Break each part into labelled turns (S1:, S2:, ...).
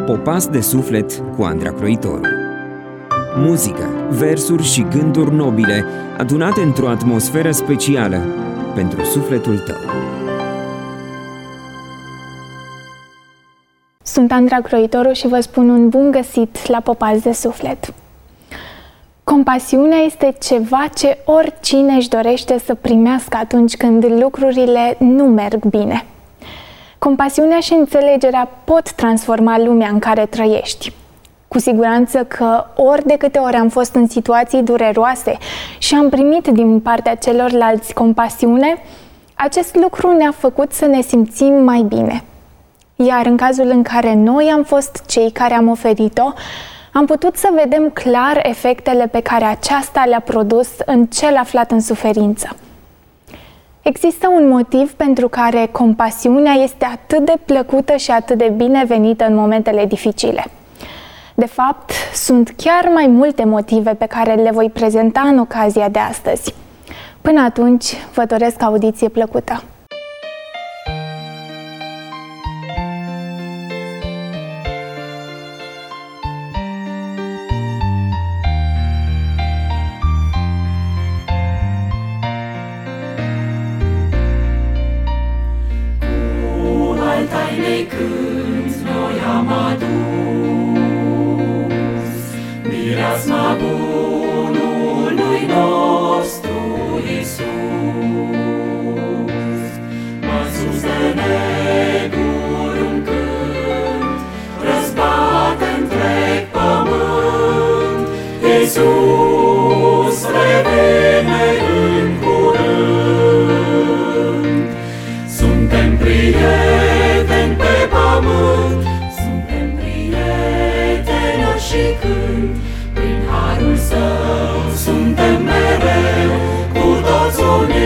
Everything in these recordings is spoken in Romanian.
S1: Popas de suflet cu Andra Croitoru. Muzică, versuri și gânduri nobile adunate într-o atmosferă specială pentru sufletul tău.
S2: Sunt Andra Croitoru și vă spun un bun găsit la Popas de suflet. Compasiunea este ceva ce oricine își dorește să primească atunci când lucrurile nu merg bine. Compasiunea și înțelegerea pot transforma lumea în care trăiești. Cu siguranță că ori de câte ori am fost în situații dureroase și am primit din partea celorlalți compasiune, acest lucru ne-a făcut să ne simțim mai bine. Iar în cazul în care noi am fost cei care am oferit-o, am putut să vedem clar efectele pe care aceasta le-a produs în cel aflat în suferință. Există un motiv pentru care compasiunea este atât de plăcută și atât de binevenită în momentele dificile. De fapt, sunt chiar mai multe motive pe care le voi prezenta în ocazia de astăzi. Până atunci, vă doresc audiție plăcută!
S3: Tainei cânt noi am adus mireasma bunului nostru Iisus. Mai sus de neguri un cânt răzbate întreg pământ. Iisus revine în curând. Suntem prieteni pe pământ, suntem prieteni ori și când, prin harul său suntem mereu cu toți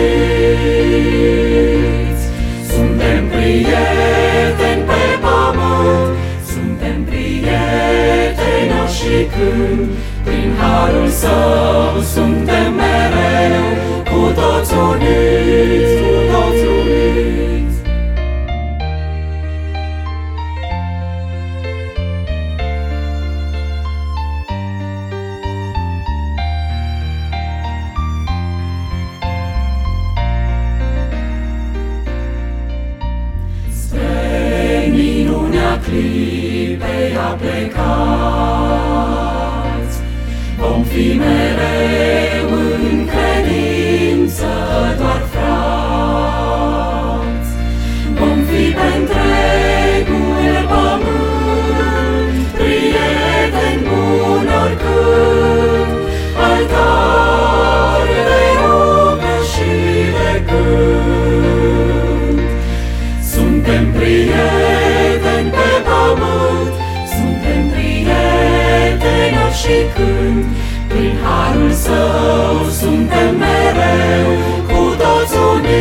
S3: uniți. Suntem prieteni pe pământ, suntem prieteni ori și când, prin harul său suntem mereu cu toți uniți, cu toți uniți. Clipei aplecați, vom fi mereu în credință doar frați. Vom fi pe întregul pământ prieteni buni oricând, altar de rugă și de cânt. Suntem prieteni pe pământ, suntem prieteni ori și când, prin harul său suntem mereu cu toți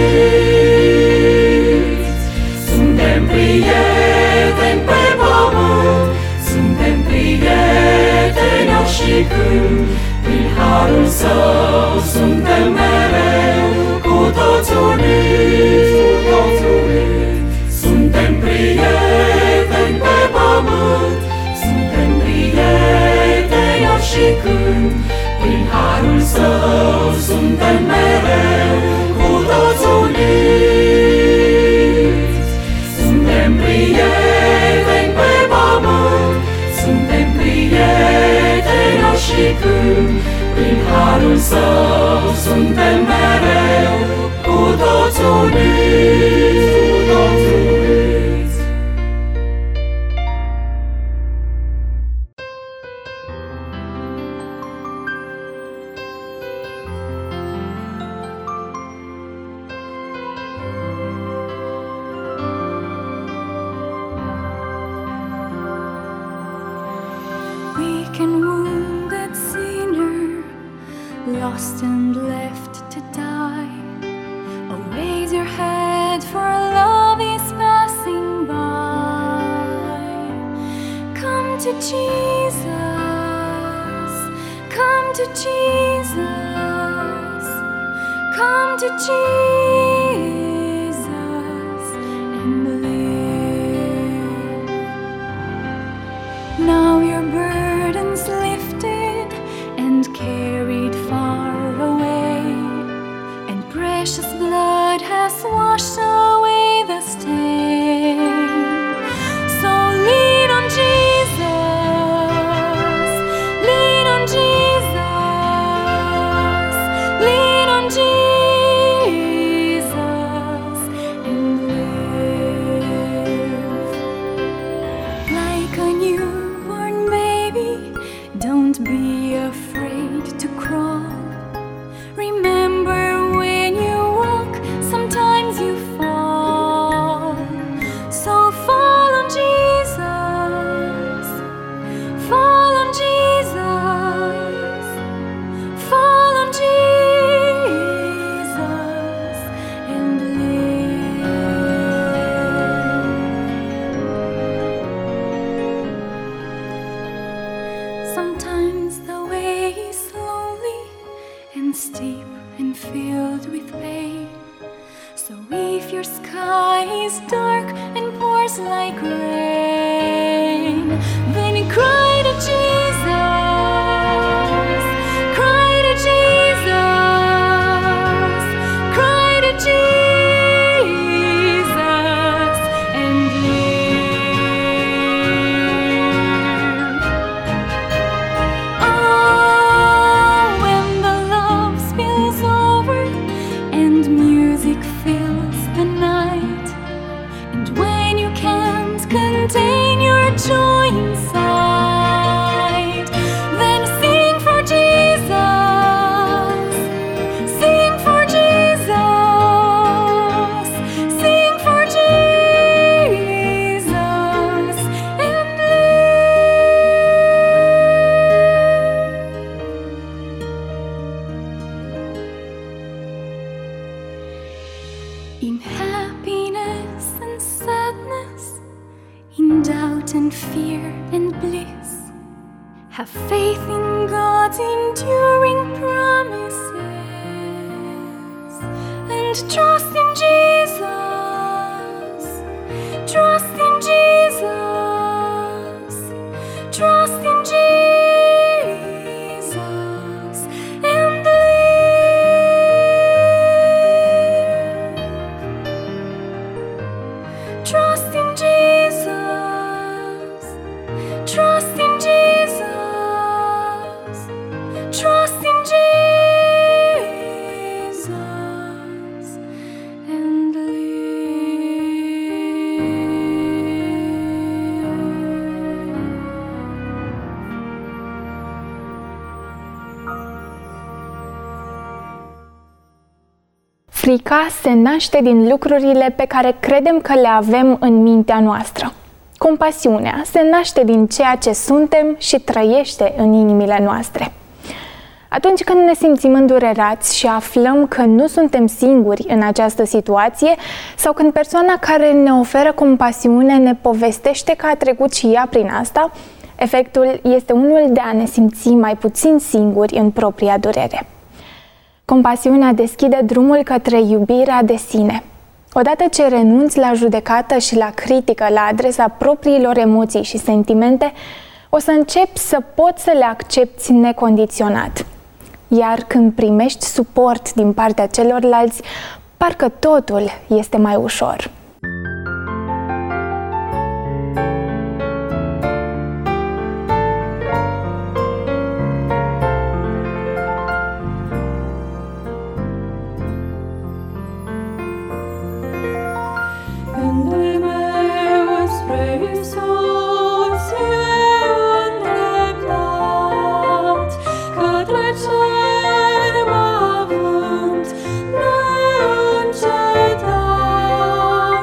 S3: uniți. Suntem prieteni pe pământ, suntem prieteni ori și când, prin harul său suntem mereu cu toți uniți, cu toți uniți. Suntem prieteni pe pământ, suntem prieteni ori și când, prin harul său suntem mereu cu toți uniți. Suntem prieteni pe pământ, suntem prieteni ori și când, prin harul său suntem mereu cu toți uniți, cu toți uniți.
S4: Weak and wounded sinner, lost and left to die. Oh, raise your head, for love is passing by. Come to Jesus, come to Jesus, come to Jesus and believe. their burdens lifted and carried far away, and precious blood has washed away the stain. So lean on Jesus, lean on Jesus, lean on Jesus and live. Like a newborn baby, don't be afraid to crawl. Remember, when you walk, sometimes you fall. So fall on Jesus, fall on Jesus, fall on Jesus and live. Sometimes the way is lonely and steep and filled with pain. So if your sky is dark and pours like rain, then cry to Jesus, cry to Jesus, cry to Jesus and live. Oh, when the love spills over and music fills the night, and when you can't contain your joy inside, then sing for Jesus, sing for Jesus, sing for Jesus and live. In happiness and sadness, in doubt and fear and bliss, have faith in God's enduring promises, and trust in Jesus, trust in Jesus, trust in Jesus and live. Trust in Jesus, trust in Jesus, trust in Jesus and
S2: Frica se naște din lucrurile pe care credem că le avem în mintea noastră. Compasiunea se naște din ceea ce suntem și trăiește în inimile noastre. Atunci când ne simțim îndurerați și aflăm că nu suntem singuri în această situație, sau când persoana care ne oferă compasiune ne povestește că a trecut și ea prin asta, efectul este unul de a ne simți mai puțin singuri în propria durere. Compasiunea deschide drumul către iubirea de sine. Odată ce renunți la judecată și la critică la adresa propriilor emoții și sentimente, o să începi să poți să le accepti necondiționat. Iar când primești suport din partea celorlalți, parcă totul este mai ușor.
S3: Gândul meu spre Iisus e îndreptat, către cer mă având neîncetat.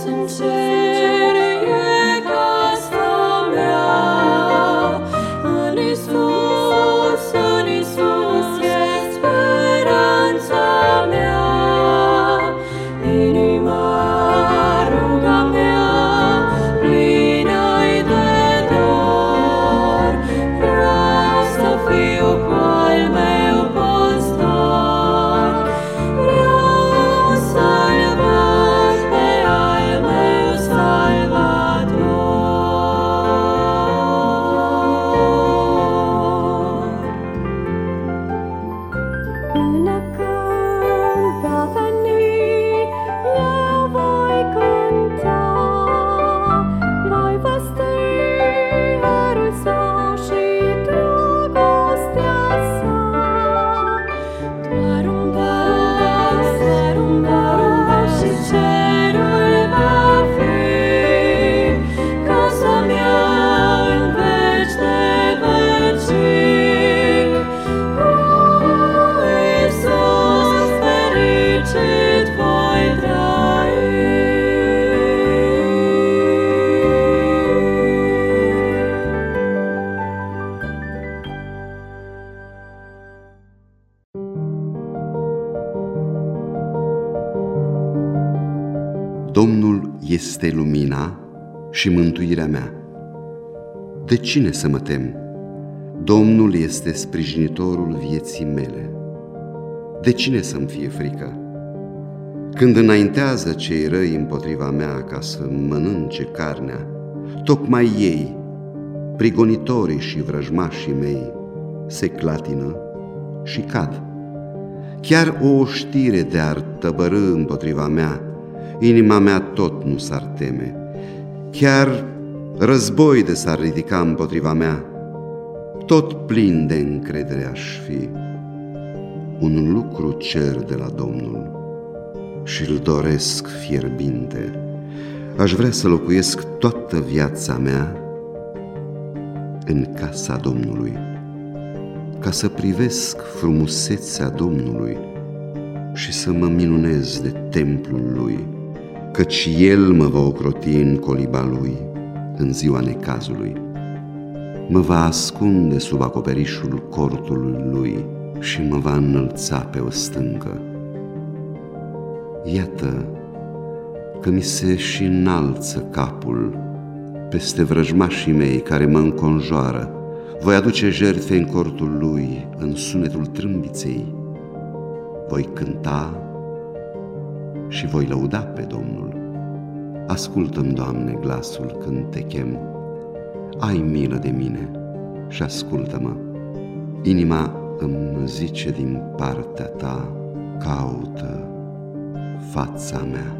S3: în cer e casa mea. În Iisus e speranța mea. Inima, ruga mea, plină-i de dor. Vreau să fiu cu al meu păstor. Vreau să-l văd pe al meu salvator. Până când va veni, eu voi cânta, voi vesti harul său și dragostea sa. Doar un pas și cerul va fi casa mea în veci de vecii. Cu Iisus fericit voi trăi.
S5: Domnul este lumina și mântuirea mea. De cine să mă tem? Domnul este sprijinitorul vieții mele. De cine să-mi fie frică? Când înaintează cei răi împotriva mea ca să mănânce carnea, tocmai ei, prigonitorii și vrăjmașii mei, se clatină și cad. Chiar o oștire de-ar tăbărâ împotriva mea, inima mea tot nu s-ar teme. Chiar război de s-ar ridica împotriva mea, tot plin de încredere aș fi. Un lucru cer de la Domnul și-l doresc fierbinte. Aș vrea să locuiesc toată viața mea în casa Domnului, ca să privesc frumusețea Domnului și să mă minunez de templul Lui, căci El mă va ocroti în coliba Lui în ziua necazului. Mă va ascunde sub acoperișul cortului Lui și mă va înălța pe o stâncă. Iată că mi se și înalță capul peste vrăjmașii mei care mă înconjoară. Voi aduce jertfe în cortul Lui, în sunetul trâmbiței. Voi cânta și voi lăuda pe Domnul. Ascultă-mi, Doamne, glasul când te chem. Ai milă de mine și ascultă-mă. Inima îmi zice din partea Ta, caută fața mea.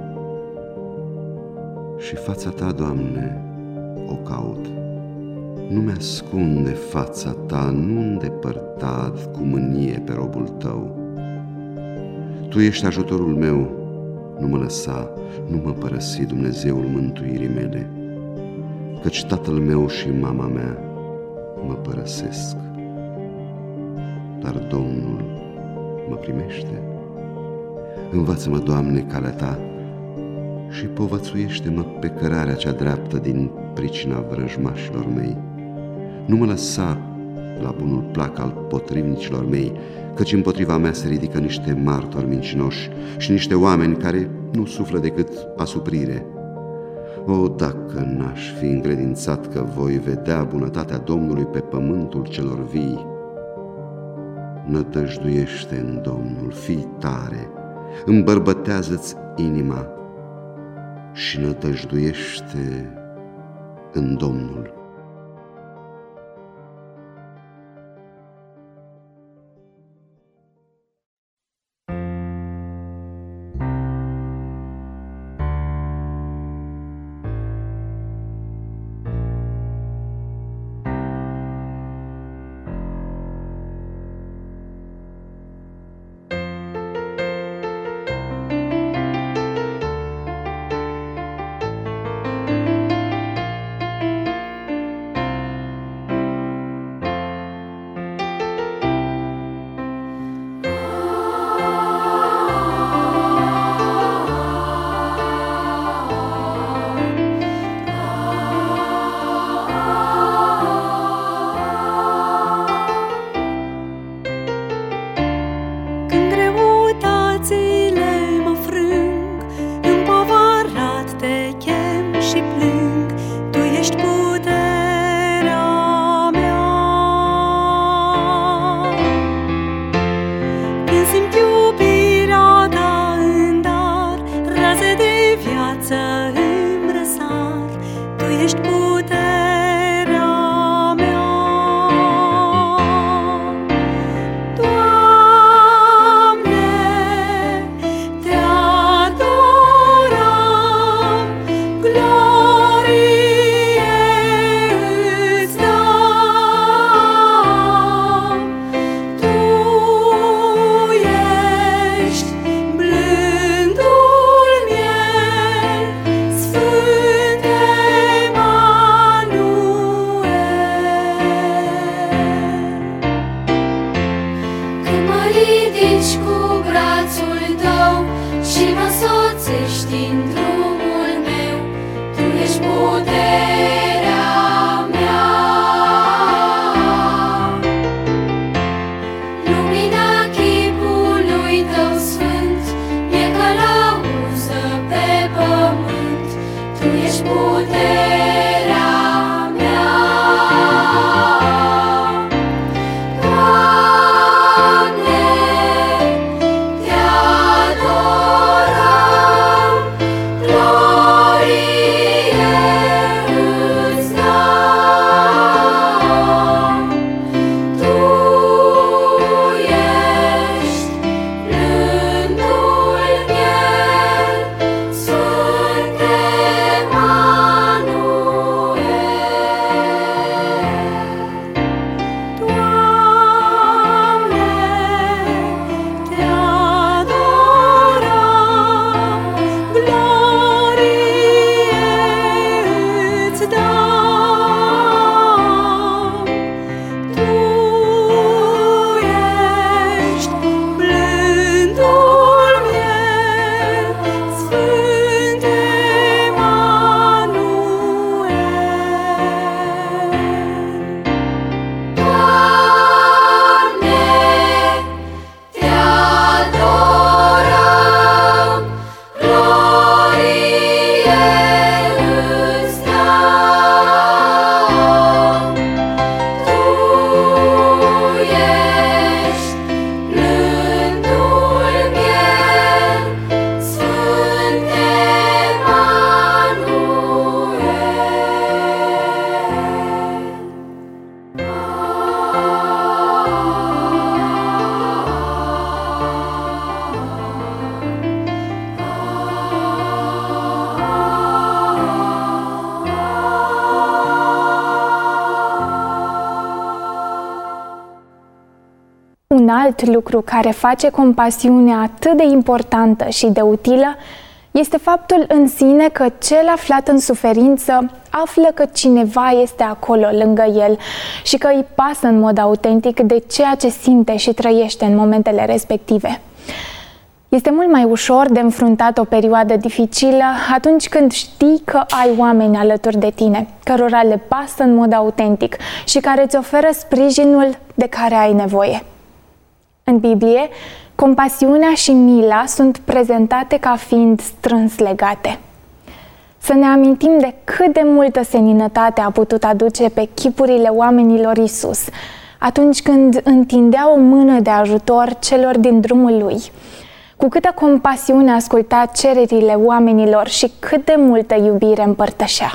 S5: Și fața Ta, Doamne, o caut. Nu mi-ascunde fața Ta, nu îndepărta cu mânie pe robul Tău. Tu ești ajutorul meu, nu mă lăsa, nu mă părăsi, Dumnezeul mântuirii mele, căci tatăl meu și mama mea mă părăsesc, dar Domnul mă primește. Învață-mă, Doamne, calea Ta și povățuiește-mă pe cărarea cea dreaptă din pricina vrăjmașilor mei. Nu mă lăsa la bunul plac al potrivnicilor mei, căci împotriva mea se ridică niște martori mincinoși și niște oameni care nu suflă decât asuprire. O, dacă n-aș fi încredințat că voi vedea bunătatea Domnului pe pământul celor vii! Nădăjduiește în Domnul, fii tare, îmbărbătează-ți inima și nădăjduiește în Domnul.
S4: și mă însoțești în drumul meu. Tu ești puterea mea. Lumina chipului tău sfânt e călăuză pe pământ. Tu ești puterea mea. Doamne, te adorăm, glorie îți dăm. Tu ești rândul miel, Sfânte Emanuel. Doamne, te adorăm, glorie îți dăm. Tu ești blândul miel, Sfânte Emanuel. Doamne, te adorăm, glorie îți dăm. Tu ești blândul miel, Sfânte
S2: Un alt lucru care face compasiunea atât de importantă și de utilă este faptul în sine că cel aflat în suferință află că cineva este acolo lângă el și că îi pasă în mod autentic de ceea ce simte și trăiește în momentele respective. Este mult mai ușor de înfruntat o perioadă dificilă atunci când știi că ai oameni alături de tine, cărora le pasă în mod autentic și care îți oferă sprijinul de care ai nevoie. În Biblie, compasiunea și mila sunt prezentate ca fiind strâns legate. Să ne amintim de cât de multă seninătate a putut aduce pe chipurile oamenilor Iisus atunci când întindea o mână de ajutor celor din drumul lui. Cu câtă compasiune asculta cererile oamenilor și cât de multă iubire împărtășea.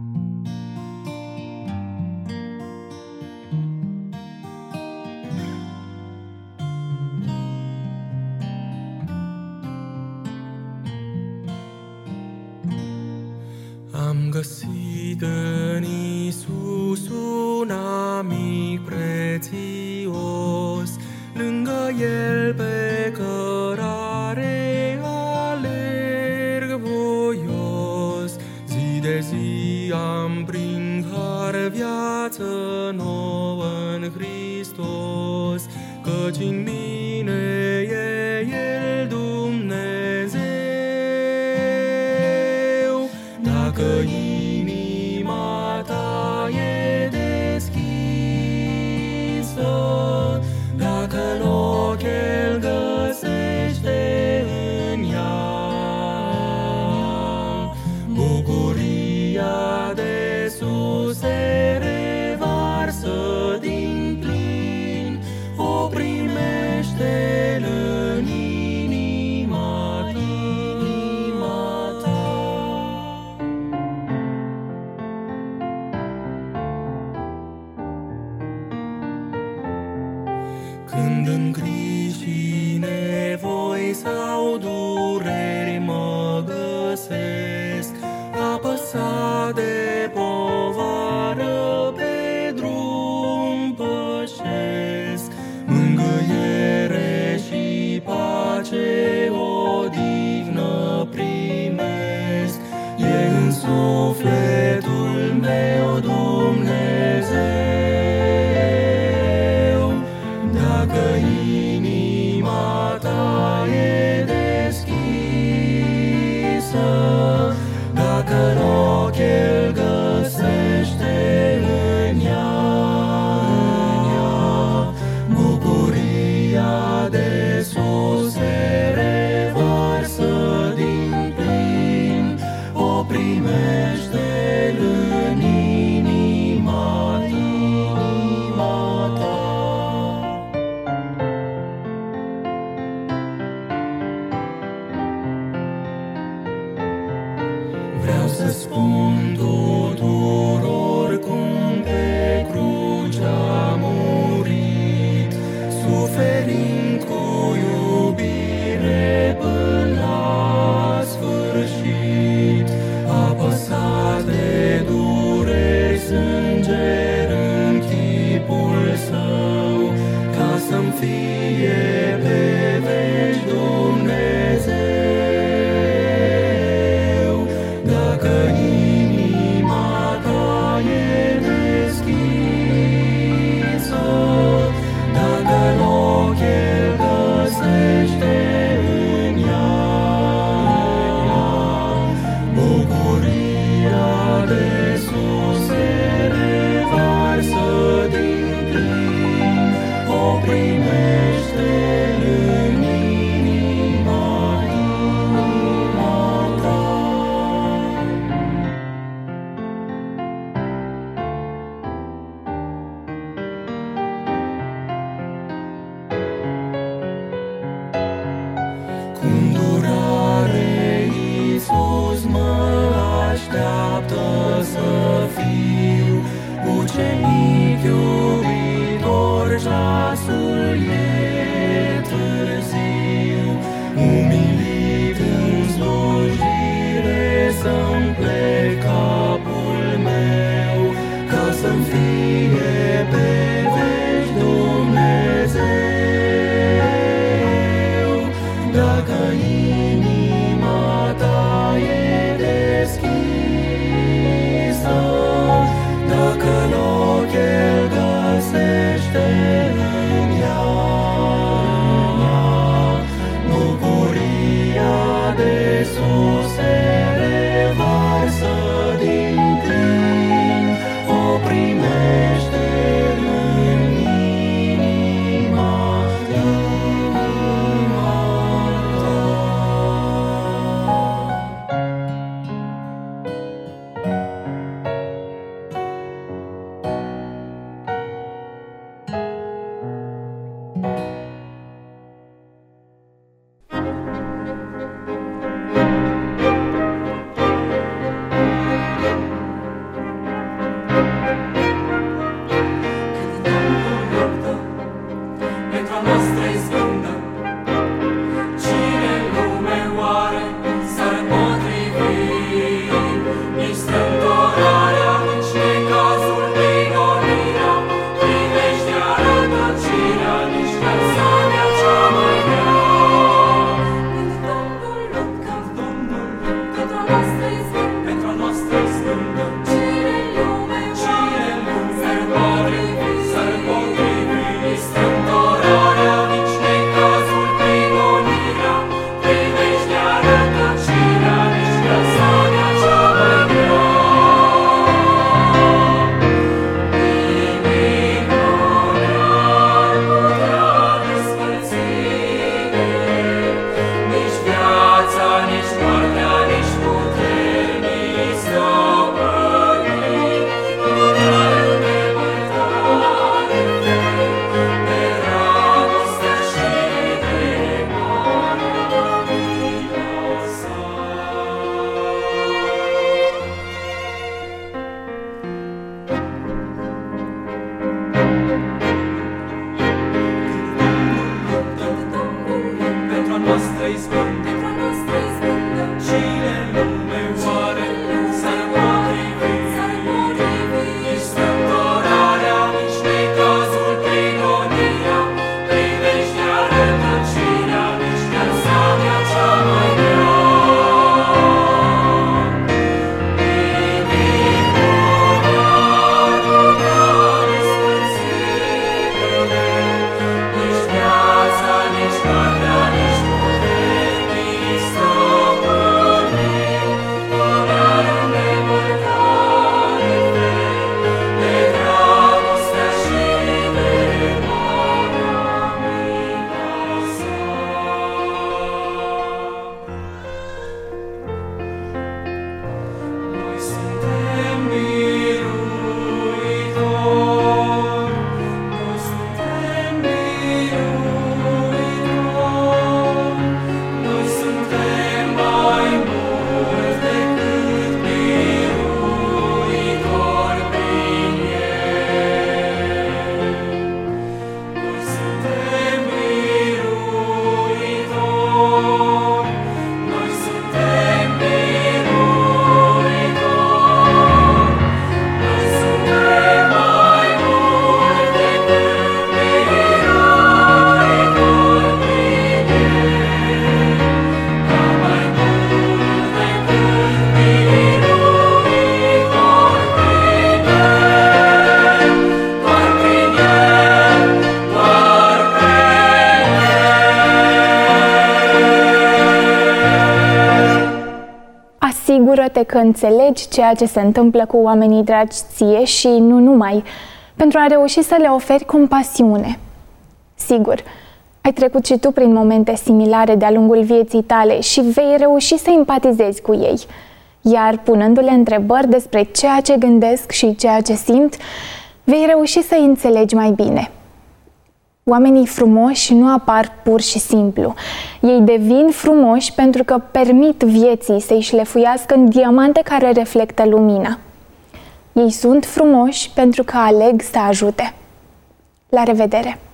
S6: Am găsit în Iisus un amic prețios, lângă El pe cărare alerg voios. Zi de zi am prin har viață nouă în Hristos, căci în mine e El Dumnezeu. Dacă inima ta e deschisă, Vreau să spun tuturor cum pe cruce a murit, suferind cu iubire până la sfârșit. Apăsat de dureri, sânger în chipul său, ca să-mi fie pe veci Dumnezeu. Dacă inima ta e deschisă, dacă loc El găsește în ea, bucuria de sus se revarsă din plin, o primește în inima ta. Cu îndurare Iisus mă așteaptă să fiu ucenic iubitor, ceasul e târziu. Umilit în slujire să-mi plec capul meu, ca să-mi fie pe veci Dumnezeu. Dacă inima ta e deschisă, dacă loc El găsește în ea, bucuria de sus se revarsă din plin, o primește în inima ta.
S2: Asigură-te că înțelegi ceea ce se întâmplă cu oamenii dragi ție și nu numai, pentru a reuși să le oferi compasiune. Sigur, ai trecut și tu prin momente similare de-a lungul vieții tale și vei reuși să empatizezi cu ei, iar punându-le întrebări despre ceea ce gândesc și ceea ce simt, vei reuși să-i înțelegi mai bine. Oamenii frumoși nu apar pur și simplu. Ei devin frumoși pentru că permit vieții să-i șlefuiască în diamante care reflectă lumina. Ei sunt frumoși pentru că aleg să ajute. La revedere!